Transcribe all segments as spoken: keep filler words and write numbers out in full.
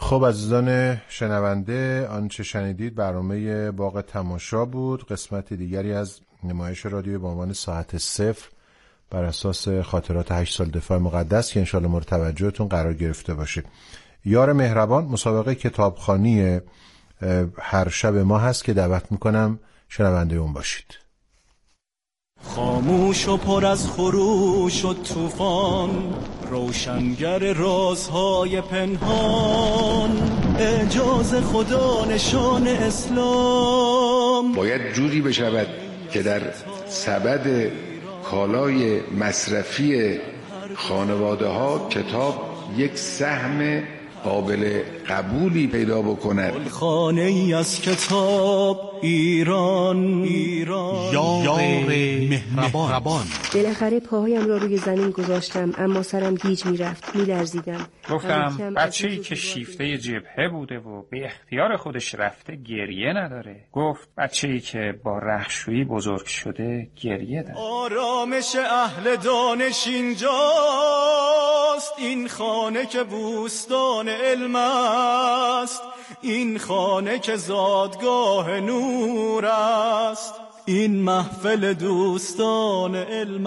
خب عزیزان شنونده، آنچه شنیدید برنامه باغ تماشا بود، قسمت دیگری از نمایش رادیویی با عنوان ساعت صفر بر اساس خاطرات هشت سال دفاع مقدس که انشالله مورد توجهتون قرار گرفته باشه. یار مهربان مسابقه کتابخوانی هر شب ما هست که دعوت میکنم شنونده اون باشید. خاموش و پر از خروش و طوفان، روشنگر رازهای پنهان، اعجاز خدا نشان اسلام. باید جوری بشود که در سبد کالای مصرفی خانواده ها کتاب یک سهم قابل قبولی پیدا بکند. خانه ای از کتاب ایران، ایران یار مهربان. بالاخره پاهایم را روی زمین گذاشتم، اما سرم گیج میرفت، میلرزیدم. گفتم بچه‌ای که شیفته جبهه بوده و به اختیار خودش رفته گریه نداره. گفت بچه‌ای که با رختشویی بزرگ شده گریه داره. آرامش اهل دانش اینجاست، این خانه که بوستان علم است، این خانه که زادگاه نور است، این محفل دوستان علم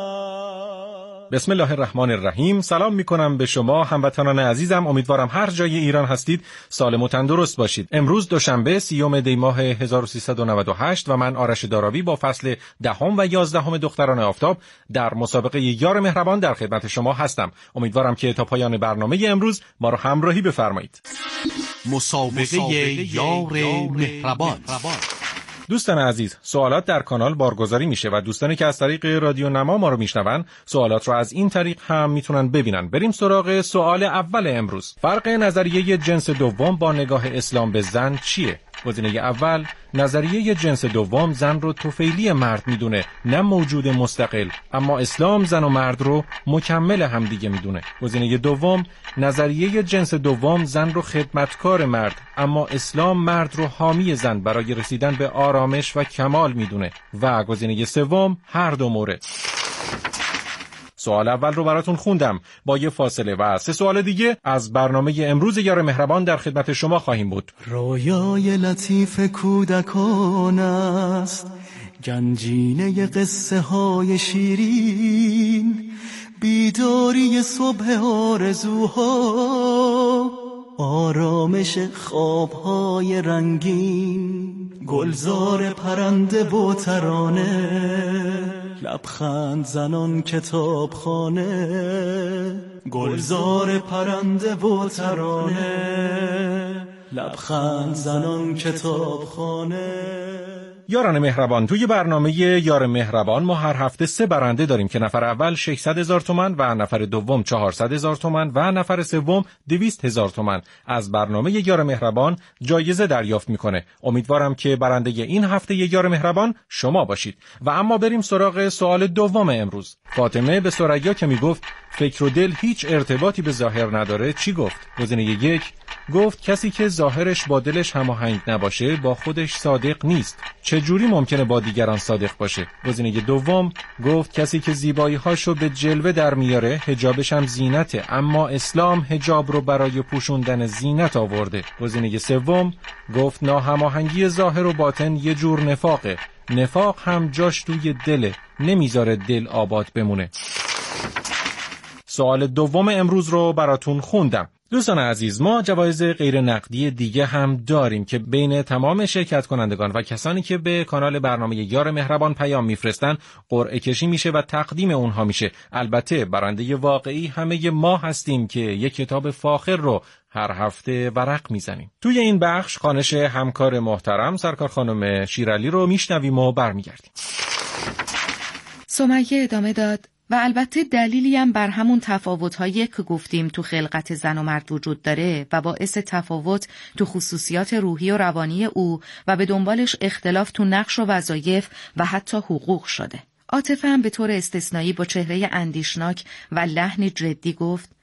است. بسم الله الرحمن الرحیم. سلام میکنم به شما هموطنان عزیزم. امیدوارم هر جای ایران هستید سالم و تندرست باشید. امروز دوشنبه سیوم دی ماه هزار و سیصد و نود و هشت و من آرش داراوی با فصل دهم و یازدهم دختران آفتاب در مسابقه یار مهربان در خدمت شما هستم. امیدوارم که تا پایان برنامه امروز ما رو همراهی بفرمایید. مسابقه, مسابقه یار مهربان. دوستان عزیز، سوالات در کانال بارگذاری میشه و دوستانی که از طریق رادیو نما ما رو میشنون سوالات رو از این طریق هم میتونن ببینن. بریم سراغ سوال اول امروز. فرق نظریه جنس دوم با نگاه اسلام به زن چیه؟ گزینه اول، نظریه جنس دوم زن رو طفیلی مرد میدونه، نه موجود مستقل، اما اسلام زن و مرد رو مکمل همدیگه میدونه. گزینه دوم، نظریه جنس دوم زن رو خدمتکار مرد، اما اسلام مرد رو حامی زن برای رسیدن به آرامش و کمال میدونه. و گزینه سوم، هر دو مورد. سوال اول رو براتون خوندم. با یه فاصله و سه سوال دیگه از برنامه امروز یار مهربان در خدمت شما خواهیم بود. رویای لطیف کودکان است، گنجینه قصه های شیرین، بیداری صبح آرزوها، آرامش خوابهای رنگین، گلزار پرنده و ترانه، لبخند زنان کتابخانه، گلزار پرنده و ترانه، لبخند زنان کتابخانه. یاران مهربان، توی برنامه یار مهربان ما هر هفته سه برنده داریم که نفر اول ششصد هزار تومان و نفر دوم چهارصد هزار تومان و نفر سوم دویست هزار تومان از برنامه یار مهربان جایزه دریافت میکنه. امیدوارم که برنده این هفته یار مهربان شما باشید. و اما بریم سراغ سوال دوم امروز. فاطمه به ثریا که میگفت فکر و دل هیچ ارتباطی به ظاهر نداره چی گفت؟ گزینه یک، گفت کسی که ظاهرش با دلش هماهنگ نباشه با خودش صادق نیست. چجوری ممکنه با دیگران صادق باشه؟ گزینه دوم، گفت کسی که زیبایی‌هاشو به جلوه در میاره حجابش هم زینته، اما اسلام حجاب رو برای پوشوندن زینت آورده. گزینه سوم، گفت ناهماهنگی ظاهر و باطن یه جور نفاقه، نفاق هم جاش توی دله، نمیذاره دل آباد بمونه. سوال دوم امروز رو براتون خوندم. دوستان عزیز، ما جوایز غیر نقدی دیگه هم داریم که بین تمام شرکت کنندگان و کسانی که به کانال برنامه یار مهربان پیام میفرستن قرعه کشی میشه و تقدیم اونها میشه. البته برنده واقعی همه ما هستیم که یک کتاب فاخر رو هر هفته ورق میزنیم. توی این بخش خوانش همکار محترم سرکار خانم شیرالی رو میشنویم و برمیگردیم. سمیه ادامه داد و البته دلیلی هم بر همون تفاوت‌هایی که گفتیم تو خلقت زن و مرد وجود داره و باعث تفاوت تو خصوصیات روحی و روانی او و به دنبالش اختلاف تو نقش و وظایف و حتی حقوق شده. عاطفه هم به طور استثنایی با چهره اندیشناک و لحن جدی گفت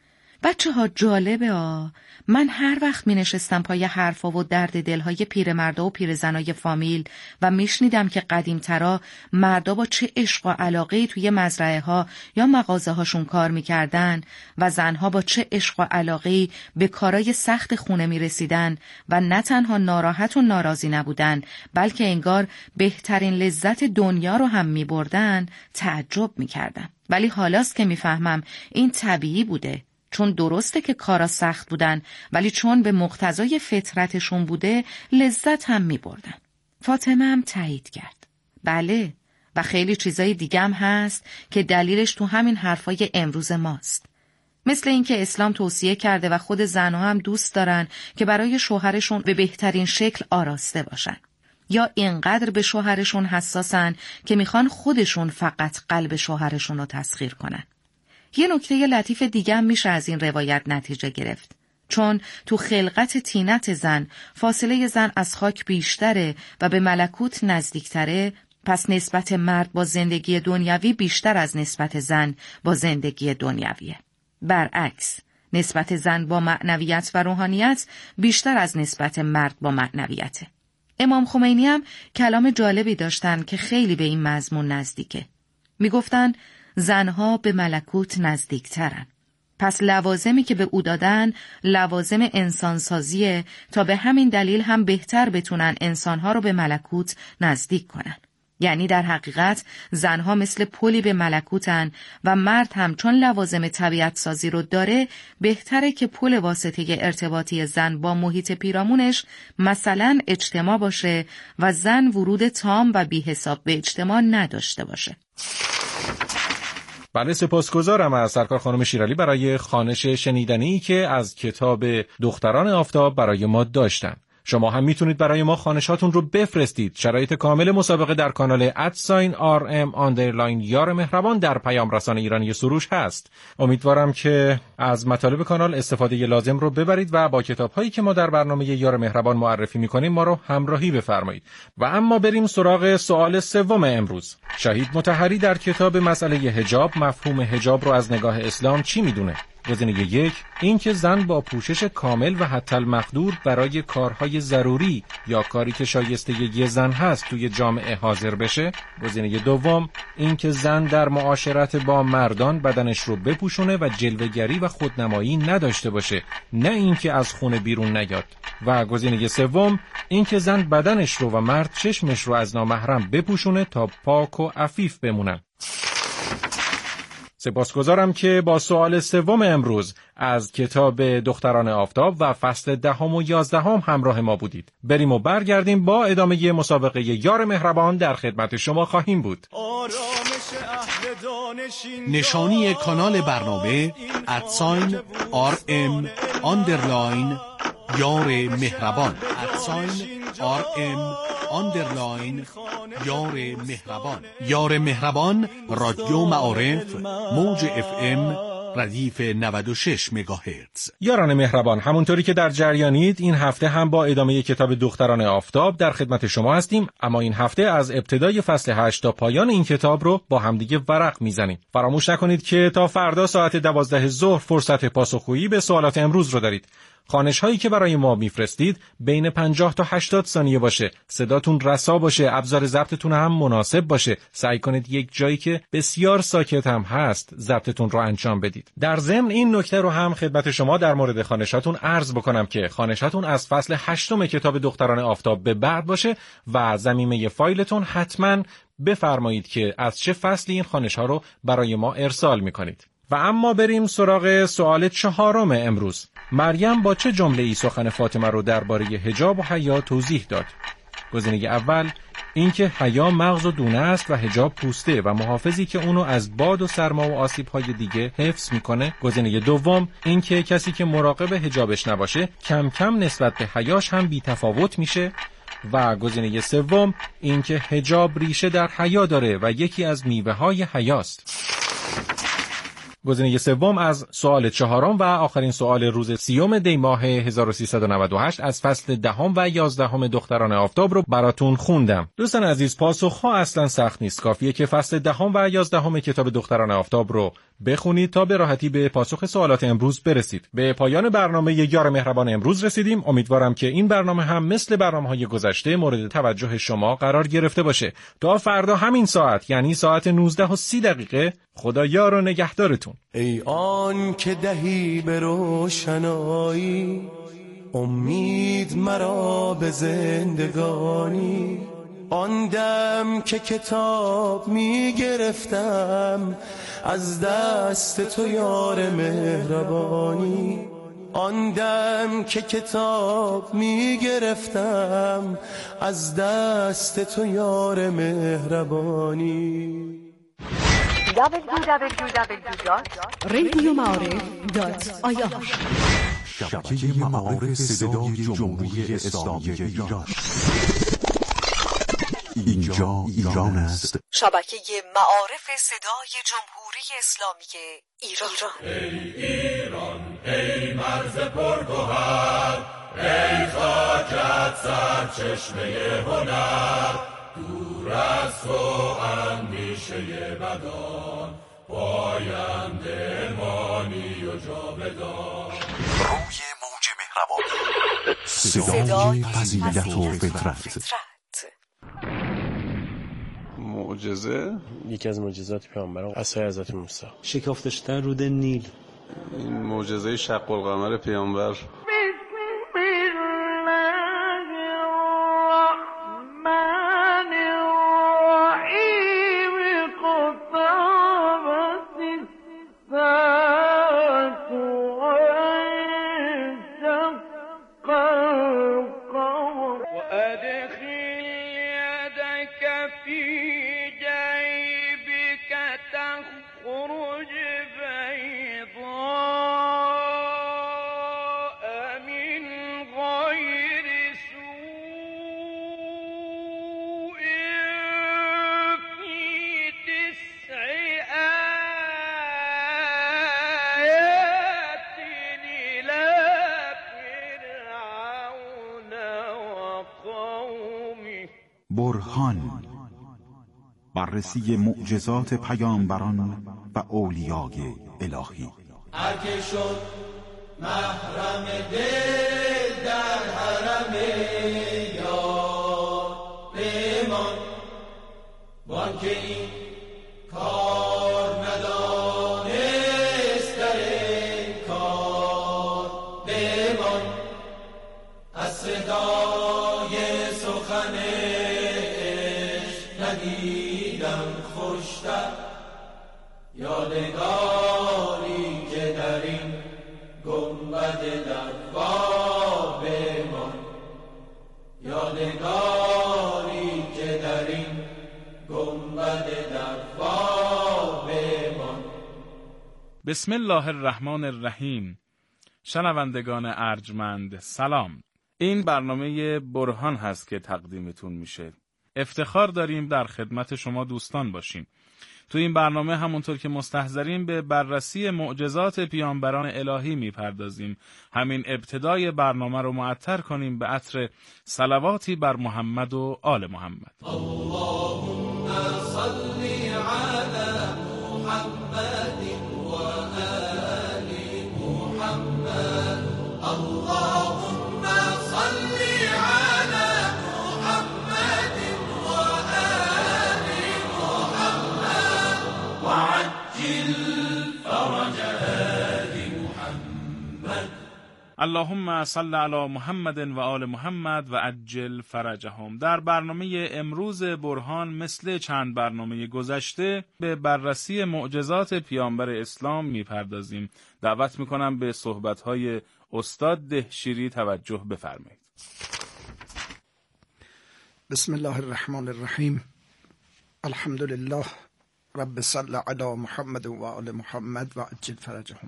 بچه ها جالبه آ. من هر وقت می نشستم پای حرفا و درد دلهای پیرمردا و پیرزنای فامیل و می شنیدم که قدیمترا مردا با چه عشق و علاقه‌ای توی مزرعه ها یا مغازه هاشون کار می کردن و زنها با چه عشق و علاقه‌ای به کارای سخت خونه می رسیدن و نه تنها ناراحت و ناراضی نبودن بلکه انگار بهترین لذت دنیا رو هم می بردن، تعجب می کردم. ولی حالاست که می فهمم این طبیعی بوده. چون درسته که کارا سخت بودن ولی چون به مقتضای فطرتشون بوده لذت هم می بردن. فاطمه هم تایید کرد. بله، و خیلی چیزای دیگه هم هست که دلیلش تو همین حرفای امروز ماست. مثل اینکه اسلام توصیه کرده و خود زنها هم دوست دارن که برای شوهرشون به بهترین شکل آراسته باشن. یا اینقدر به شوهرشون حساسن که میخوان خودشون فقط قلب شوهرشون رو تسخیر کنن. یه نکته لطیف دیگه هم میشه از این روایت نتیجه گرفت. چون تو خلقت طینت زن فاصله زن از خاک بیشتره و به ملکوت نزدیکتره، پس نسبت مرد با زندگی دنیوی بیشتر از نسبت زن با زندگی دنیویه. برعکس، نسبت زن با معنویت و روحانیت بیشتر از نسبت مرد با معنویته. امام خمینی هم کلام جالبی داشتن که خیلی به این مضمون نزدیکه. میگفتن زنها به ملکوت نزدیکترن. پس لوازمی که به او دادن لوازم انسانسازیه تا به همین دلیل هم بهتر بتونن انسانها رو به ملکوت نزدیک کنن. یعنی در حقیقت زنها مثل پلی به ملکوتن و مرد هم چون لوازم طبیعت سازی رو داره بهتره که پل واسطه ارتباطی زن با محیط پیرامونش مثلا اجتماع باشه و زن ورود تام و بی حساب به اجتماع نداشته باشه. بله، سپاسگزارم از سرکار خانم شیرالی برای خوانش شنیدنی که از کتاب دختران آفتاب برای ما داشتن. شما هم میتونید برای ما خوانشاتون رو بفرستید. شرایط کامل مسابقه در کانال ادساین آر ام آندرلاین یار مهربان در پیام رسان ایرانی سروش هست. امیدوارم که از مطالب کانال استفاده لازم رو ببرید و با کتاب‌هایی که ما در برنامه یار مهربان معرفی می‌کنیم ما رو همراهی بفرمایید. و اما بریم سراغ سوال سوم امروز. شهید مطهری در کتاب مسئله حجاب مفهوم حجاب رو از نگاه اسلام چی میدونه؟ گزینه یک، این که زن با پوشش کامل و حتی المقدور برای کارهای ضروری یا کاری که شایستگی زن هست توی جامعه حاضر بشه. گزینه دوم، این که زن در معاشرت با مردان بدنش رو بپوشونه و جلوه‌گری و خودنمایی نداشته باشه، نه این که از خونه بیرون نیاد. و گزینه سوم، این که زن بدنش رو و مرد چشمش رو از نامحرم بپوشونه تا پاک و عفیف بمونن. سپاسگزارم که با سوال سوم امروز از کتاب دختران آفتاب و فصل دهم و یازدهم همراه ما بودید. بریم و برگردیم با ادامه مسابقه یار مهربان در خدمت شما خواهیم بود. نشانی کانال برنامه ادساین آر ام آندرلاین یار مهربان ادساین آر ام آندرلاین یار مهربان. یار مهربان رادیو معارف موج اف ام ردیف نود و شش مگاهرتز. یاران مهربان، همونطوری که در جریانید این هفته هم با ادامه کتاب دختران آفتاب در خدمت شما هستیم، اما این هفته از ابتدای فصل هشت تا پایان این کتاب رو با همدیگه ورق میزنیم. فراموش نکنید که تا فردا ساعت دوازده ظهر فرصت پاسخگویی به سوالات امروز رو دارید. خوانش هایی که برای ما میفرستید بین پنجاه تا هشتاد ثانیه باشه، صداتون رسا باشه، ابزار ضبطتون هم مناسب باشه. سعی کنید یک جایی که بسیار ساکت هم هست ضبطتون رو انجام بدید. در ضمن این نکته رو هم خدمت شما در مورد خوانشاتون عرض بکنم که خوانشاتون از فصل هشتم کتاب دختران آفتاب به بعد باشه و ضمیمه فایلتون حتما بفرمایید که از چه فصلی این خوانش ها رو برای ما ارسال میکنید. و اما بریم سراغ سوال چهارم امروز. مریم با چه جمله‌ای سخن فاطمه رو درباره حجاب و حیا توضیح داد؟ گزینه اول، اینکه حیا مغز و دونه است و حجاب پوسته و محافظی که اونو از باد و سرما و آسیب‌های دیگه حفظ میکنه. گزینه دوم، اینکه کسی که مراقب حجابش نباشه کم کم نسبت به حیاش هم بی‌تفاوت میشه. و گزینه سوم، اینکه حجاب ریشه در حیا داره و یکی از میوه‌های حیاست. گزینه سوم از سوال چهارم و آخرین سوال روز سیوم دی ماه هزار و سیصد و نود و هشت از فصل دهم و یازدهم دختران آفتاب رو براتون خوندم. دوستان عزیز، پاسخ‌ها اصلا سخت نیست. کافیه که فصل دهم و یازدهم کتاب دختران آفتاب رو بخونید تا به راحتی به پاسخ سوالات امروز برسید. به پایان برنامه یار مهربان امروز رسیدیم. امیدوارم که این برنامه هم مثل برنامه‌های گذشته مورد توجه شما قرار گرفته باشه. تا فردا همین ساعت، یعنی ساعت نوزده و سی دقیقه، خدا یار و نگهدارتون. ای آن که دهی به روشنایی، امید مرا به زندگانی. آن دم که کتاب می گرفتم از دست تو یار مهربانی. آن دم که کتاب می گرفتم از دست تو یار مهربانی. دبلیو دبلیو دبلیو دات رادیو معارف دات آی آر شبکه معارف صدای جمهوری اسلامی ایران. اینجا ایران است. شبکه معارف صدای جمهوری اسلامی ایران. ای ایران، ای مرز پرگوهر، ای خاکت سرچشمه هنر. دور از تو اندیشه بدان، پاینده مانی و جاودان. روی موج مهربان، صدای فضیلت و فطرت. معجزه یکی از معجزات پیامبران عصای حضرت موسی، شکافتش در رود نیل. این معجزه شق القمر پیامبر. برهان، بررسی معجزات پیامبران و اولیای الهی. هر که شد محرم دل در حرم یار بمان، وان که این کار ندانست در این کار بمان. از صدای سخن ندیدم خوشتر، یادگاری که در این گنبد دوا بمان. یادگاری که در این گنبد دوا بمان. بسم الله الرحمن الرحیم. شنوندگان ارجمند سلام. این برنامه برهان هست که تقدیمتون میشه. افتخار داریم در خدمت شما دوستان باشیم. تو این برنامه همونطور که مستحضرین به بررسی معجزات پیامبران الهی میپردازیم. همین ابتدای برنامه رو معطر کنیم به عطر صلواتی بر محمد و آل محمد. اللهم صل علی محمد و آل محمد. اللهم صل علی محمد و آل محمد وعجل فرج آل محمد. اللهم صل علی محمد و آل محمد و عجل فرجهم. در برنامه امروز برهان مثل چند برنامه گذشته به بررسی معجزات پیامبر اسلام میپردازیم. دعوت میکنم به صحبت‌های استاد دهشیری توجه بفرمایید. بسم الله الرحمن الرحیم. الحمد لله رب صل علی محمد و آل محمد و عجل فرجهم.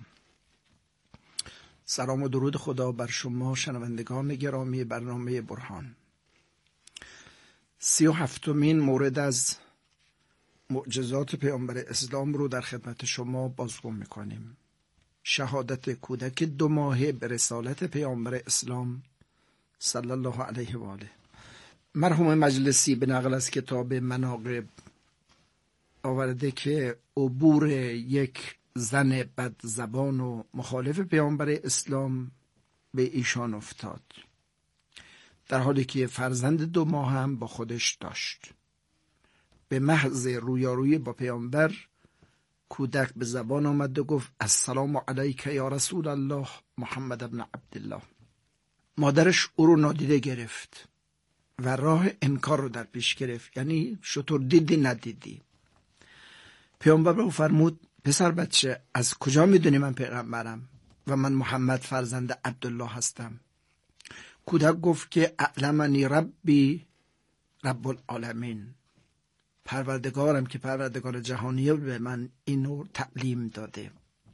سلام و درود خدا بر شما شنوندگان گرامی برنامه برهان. سی و هفتمین مورد از معجزات پیامبر اسلام رو در خدمت شما بازگو میکنیم. شهادت کودک دو ماهه به رسالت پیامبر اسلام صلی الله علیه و آله. مرحوم مجلسی به نقل از کتاب مناقب آورده که عبور یک زن بد زبان و مخالف پیامبر اسلام به ایشان افتاد، در حالی که فرزند دو ماه هم با خودش داشت. به محض رویارویی با پیامبر کودک به زبان آمد و گفت السلام علیک یا رسول الله محمد ابن عبدالله. مادرش او رو نادیده گرفت و راه انکار رو در پیش گرفت، یعنی شطور دیدی ندیدی. پیامبر به او فرمود پسر بچه از کجا میدونی من پیغمبرم و من محمد فرزند عبدالله هستم؟ کودک گفت که اعلمنی ربی رب العالمین، پروردگارم که پروردگار جهانیه به من اینو تعلیم داده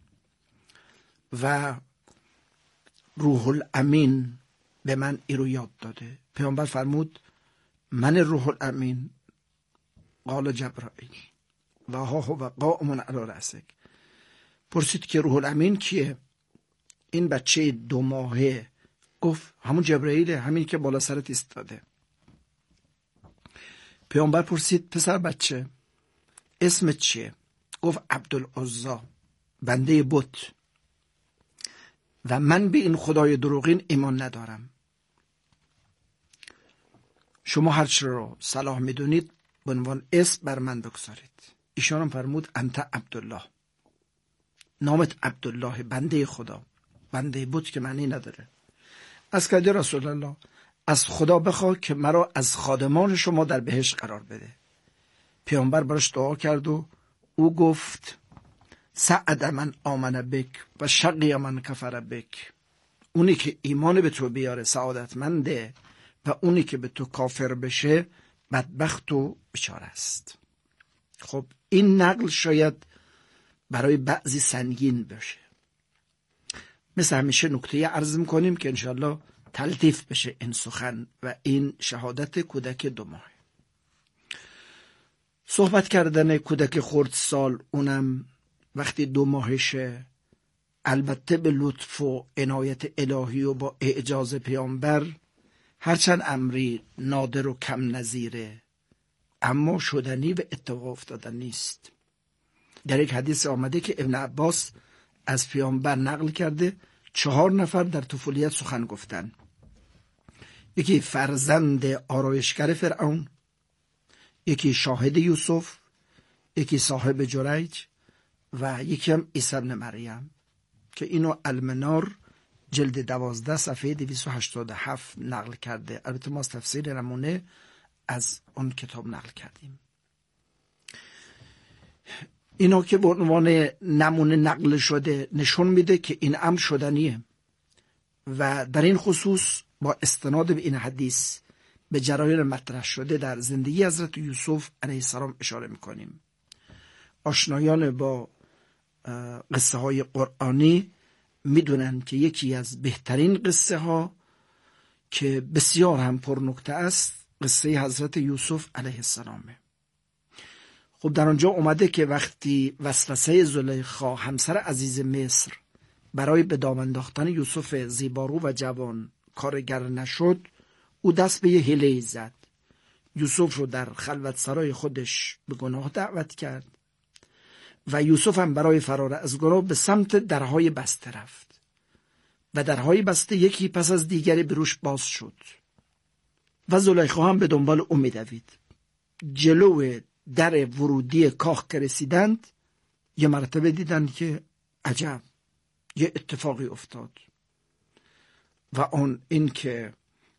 و روح الامین به من این رو یاد داده. پیامبر فرمود من روح الامین؟ قال جبرائیل و ها هو قائم علی رأسک. پرسید که روح الامین کیه؟ این بچه دو ماهه گفت همون جبرائیله، همین که بالا سرت ایستاده. پیامبر پرسید پسر بچه اسمت چیه؟ گفت عبدالعزی، بنده بت، و من به این خدای دروغین ایمان ندارم. شما هر چه رو صلاح میدونید به عنوان اسم بر من بگذارید. ایشان فرمود انت عبدالله، نامت عبدالله، بنده خدا. بنده بت که معنی نداره. از کده رسول الله از خدا بخواه که مرا از خادمان شما در بهشت قرار بده. پیامبر براش دعا کرد و او گفت سعد من آمن بک و شقی من کفر بک. اونی که ایمان به تو بیاره سعادتمنده و اونی که به تو کافر بشه بدبخت و بیچاره است. خب این نقل شاید برای بعضی سنگین بشه. مثل همیشه نکته عرض میکنیم که انشالله تلطیف بشه این سخن و این شهادت کودک دو ماه. صحبت کردن کودک خردسال، اونم وقتی دو ماهشه، البته به لطف و عنایت الهی و با اعجاز پیامبر، هرچند امری نادر و کم نظیره اما شدنی و اتفاق افتادن نیست. در یک حدیث آمده که ابن عباس از پیامبر نقل کرده چهار نفر در طفولیت سخن گفتن. یکی فرزند آرایشگر فرعون، یکی شاهد یوسف، یکی صاحب جریج و یکی هم عیسی ابن مریم که اینو المنار جلد دوازده صفحه دویست و هشتاد و هفت نقل کرده. البته ما از تفسیر نمونه از اون کتاب نقل کردیم. اینا که به عنوان نمونه نقل شده نشون میده که این امر شدنیه و در این خصوص با استناد به این حدیث به جرایان مطرح شده در زندگی حضرت یوسف علیه السلام اشاره میکنیم. آشنایان با قصه های قرآنی میدونن که یکی از بهترین قصه ها که بسیار هم پرنکته است قصه حضرت یوسف علیه السلامه. خب در آنجا اومده که وقتی وسوسه زلیخا همسر عزیز مصر برای به دام انداختن یوسف زیبارو و جوان کارگر نشد، او دست به یه حیله زد. یوسف رو در خلوت سرای خودش به گناه دعوت کرد و یوسف هم برای فرار از گناه به سمت درهای بسته رفت و درهای بسته یکی پس از دیگری به روش باز شد و زلیخا هم به دنبال او می‌دوید. جلو در ورودی کاخ که رسیدند یه مرتبه دیدند که عجب یه اتفاقی افتاد و اون این که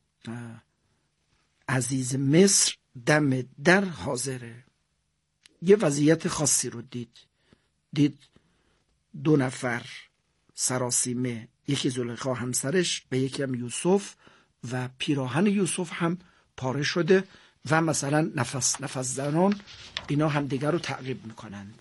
عزیز مصر دم در حاضره. یه وضعیت خاصی رو دید. دید دو نفر سراسیمه، یکی زلیخا همسرش و یکی هم یوسف و پیراهن یوسف هم پاره شده و مثلا نفس نفس زنان اینا هم دیگر رو تعقیب میکنند.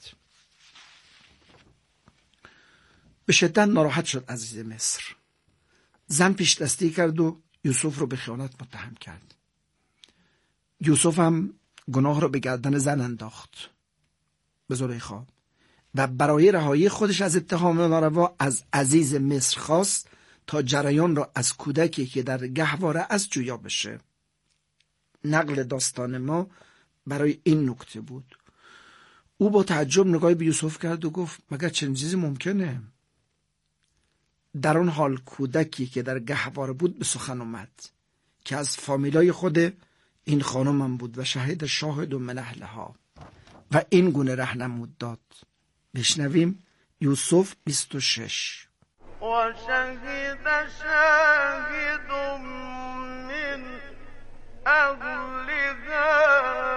به شدت ناراحت شد عزیز مصر. زن پیش دستی کرد و یوسف رو به خیانت متهم کرد. یوسف هم گناه رو به گردن زن انداخت به زلیخا و برای رهایی خودش از اتهام ناروا از عزیز مصر خواست تا جریان را از کودکی که در گهواره از جویا بشه. نقل داستان ما برای این نکته بود. او با تعجب نگاهی به یوسف کرد و گفت مگر چنین چیزی ممکنه؟ در آن حال کودکی که در گهواره بود به سخن اومد که از فامیلای خود این خانم بود و شهید شاهد من اهلها و این گونه رهنمود داد. بشنویم یوسف بیست و شش. و شهید شاهد من اهلها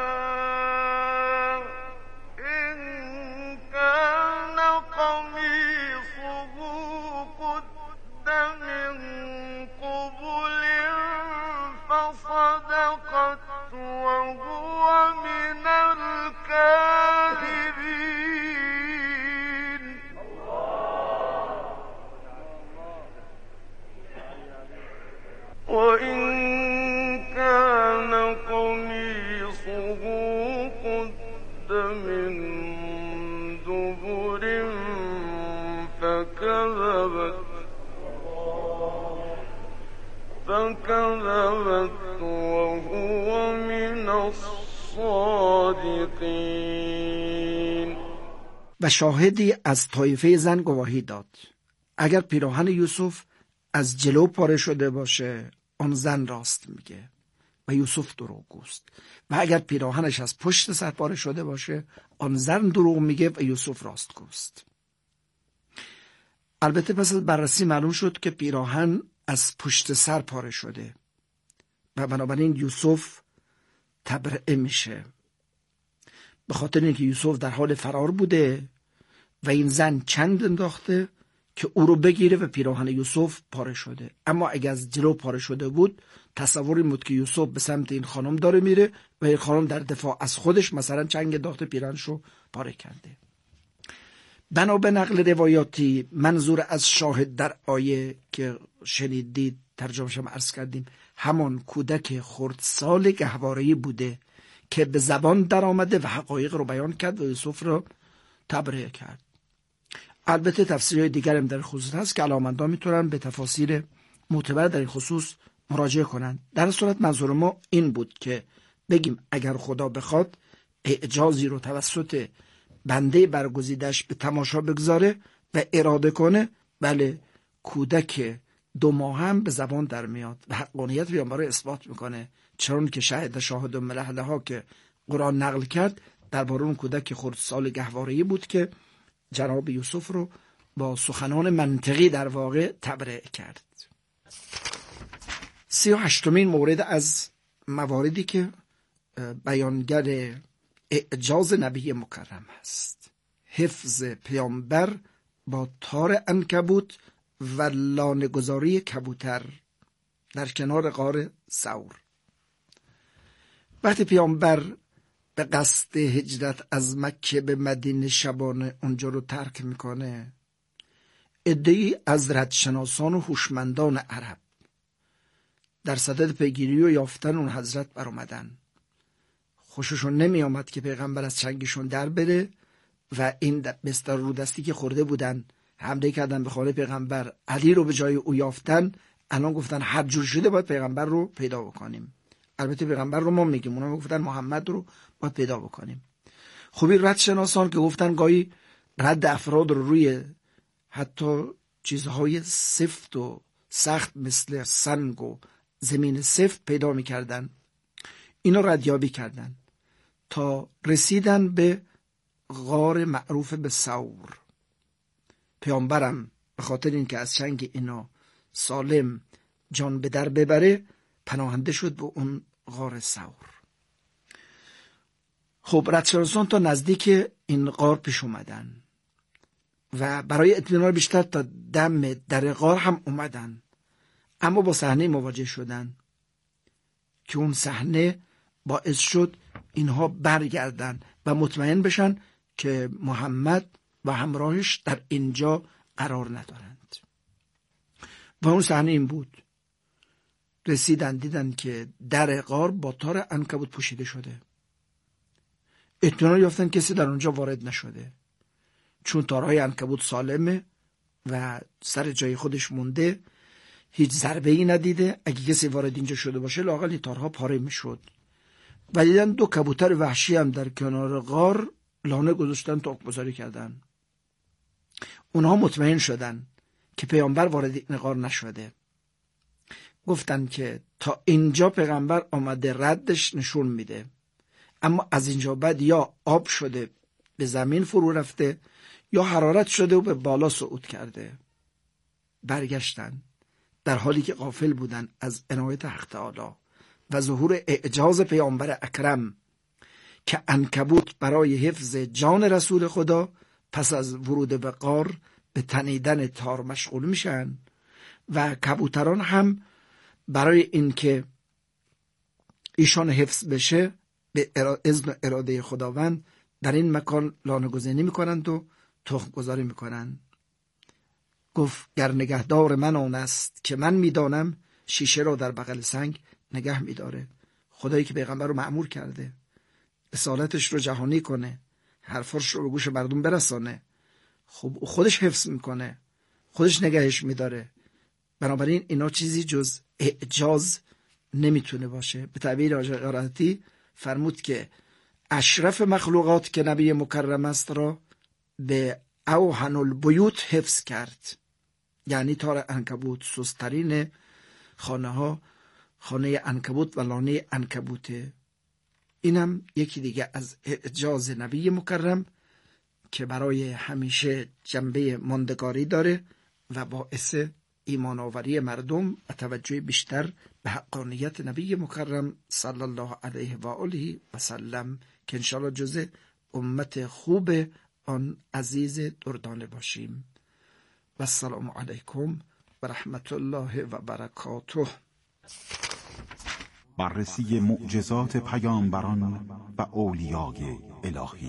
فكذبت وهو من الصادقين. و شاهدی از طایفه زن گواهی داد اگر پیراهن یوسف از جلو پاره شده باشه آن زن راست میگه و یوسف دروغگوست، و اگر پیراهنش از پشت سر پاره شده باشه آن زن دروغ میگه و یوسف راستگوست. البته پس از بررسی معلوم شد که پیراهن از پشت سر پاره شده و بنابراین یوسف تبرئه میشه، به خاطر اینکه یوسف در حال فرار بوده و این زن چند انداخته که او رو بگیره و پیراهن یوسف پاره شده. اما اگه از جلو پاره شده بود تصور این بود که یوسف به سمت این خانم داره میره و این خانم در دفاع از خودش مثلا چنگ انداخته پیراهنش رو پاره کرده. بنا به نقل روایاتی منظور از شاهد در آیه که شنیدید ترجمه‌اش هم عرض کردیم همان کودک خردسال گهواره‌ای بوده که به زبان در آمده و حقایق رو بیان کرد و یوسف رو تبرئه کرد. البته تفسیرهای دیگر هم در خصوص هست که علاقه‌مندان میتونن به تفاسیر معتبر در این خصوص مراجعه کنن. در صورت منظور ما این بود که بگیم اگر خدا بخواد اعجازی رو توسط بنده برگزیدش به تماشا بگذاره و اراده کنه، بله کودک دو ماه هم به زبان در میاد و حقانیت پیامبر رو اثبات میکنه، چون که شاهد شاهد من اهلها که قرآن نقل کرد درباره اون کودک خردسال گهواره‌ای بود که جناب یوسف رو با سخنان منطقی در واقع تبرئه کرد. سی و هشتمین مورد از مواردی که بیانگر اعجاز نبی مکرم هست، حفظ پیامبر با تار عنکبوت و لانه گذاری کبوتر در کنار غار ثور. وقتی پیامبر به قصد هجرت از مکه به مدینه شبانه اونجا رو ترک میکنه، عده‌ای از ردشناسان و هوشمندان عرب در صدد پیگیری و یافتن اون حضرت بر اومدن. خوششون نمی آمد که پیغمبر از چنگشون در بره و این بستر رو دستی که خورده بودن حمله کردن به خانه پیغمبر، علی رو به جای او یافتن، الان گفتن هر جور شده باید پیغمبر رو پیدا بکنیم. البته پیغمبر رو ما میگیم، اونا گفتن محمد رو باید پیدا بکنیم. خوبی رد شناسان که گفتن گاهی رد افراد رو روی حتی چیزهای سفت و سخت مثل سنگ و زمین سفت پیدا میکردن، اینو ردیابی کردن تا رسیدن به غار معروف به ثور. پیامبرم به خاطر اینکه از چنگ اینا سالم جان به در ببره پناهنده شد به اون غار ثور. خب ردشناسان تا نزدیک این غار پیش اومدن و برای اطمینان بیشتر تا دم در غار هم اومدن، اما با صحنه مواجه شدن که اون صحنه باعث شد اینها برگردن و مطمئن بشن که محمد و همراهش در اینجا قرار ندارند. و اون صحنه این بود: رسیدن دیدن که در غار با تار عنکبوت پوشیده شده، اطمینان یافتن کسی در اونجا وارد نشده، چون تارهای عنکبوت سالمه و سر جای خودش مونده، هیچ ضربه ای ندیده. اگه کسی وارد اینجا شده باشه لااقل این تارها پاره میشد. و دیدن دو کبوتر وحشی هم در کنار غار لانه گذاشتن، تخم‌گذاری کردن. اونها مطمئن شدن که پیامبر وارد این غار نشده. گفتن که تا اینجا پیغمبر آمده، ردش نشون میده، اما از اینجا بعد یا آب شده به زمین فرو رفته یا حرارت شده و به بالا صعود کرده. برگشتن در حالی که غافل بودن از عنایت حق تعالی و ظهور اعجاز پیامبر اکرم که عنکبوت برای حفظ جان رسول خدا پس از ورود به غار به تنیدن تار مشغول میشن و کبوتران هم برای اینکه ایشان حفظ بشه به اذن و اراده خداوند در این مکان لانه گزینی میکنند و تخم گذاری میکنند. گفت گر نگهدار من آن است که من میدانم شیشه را در بغل سنگ نگه میداره. خدایی که پیغمبر رو مأمور کرده رسالتش رو جهانی کنه، حرفاش رو به گوش مردم برسانه، خب خودش حفظ میکنه، خودش نگهش میداره. بنابراین اینا چیزی جز اعجاز نمیتونه باشه. به تعبیر آقای قرائتی فرمود که اشرف مخلوقات که نبی مکرم است را به اوهن البیوت حفظ کرد. یعنی تار عنکبوت سسترین خانه ها خانه عنکبوت و لانه عنکبوته. اینم یکی دیگه از اعجاز نبی مکرم که برای همیشه جنبه ماندگاری داره و باعث ایمان آوری مردم و توجه بیشتر به حقانیت نبی مکرم صلی الله علیه و آله و سلم که انشاءالله جزء امت خوب آن عزیز دردانه باشیم. و السلام علیکم و رحمت الله و برکاته. بررسی معجزات پیامبران و اولیای الهی.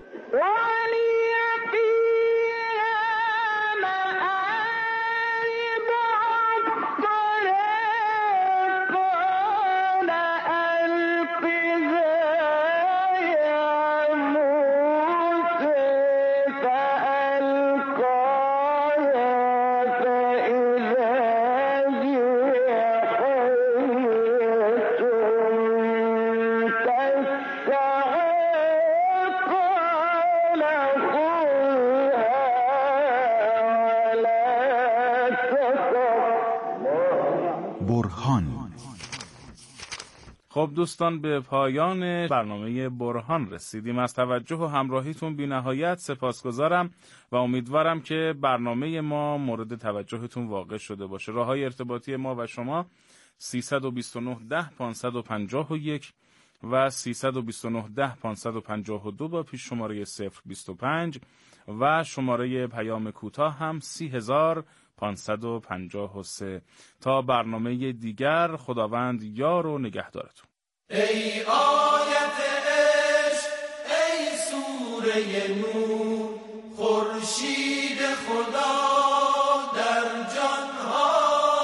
خب دوستان، به پایان برنامه برهان رسیدیم. از توجه و همراهیتون بی نهایت سپاسگزارم و امیدوارم که برنامه ما مورد توجهتون واقع شده باشه. راههای ارتباطی ما و شما سیصد و بیست و نه ده پانصد و پنجاه و یک و سیصد و بیست و نه ده پانصد و پنجاه و دو با پیش شماره صفر بیست و پنج و شماره پیام کوتاه هم سی هزار پانصد و پنجاه و سه. تا برنامه دیگر، خداوند یار و نگهدارتون. ای آیت عشق، ای سوره نور، خورشید خدا در جانها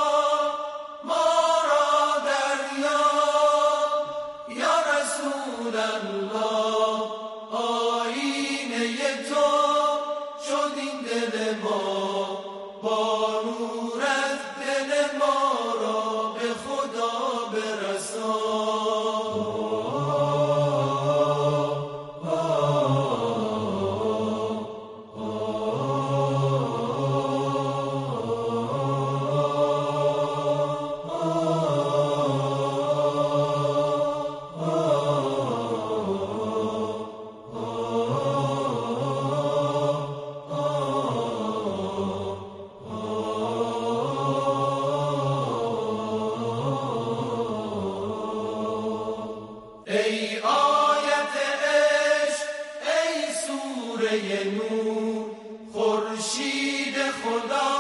ما را دریاب. یا رسول الله، آیینه تو شد این دل ما، با نورت دل ما را به خدا برسان. ای آیت عشق، ای سوره نور، خورشید خدا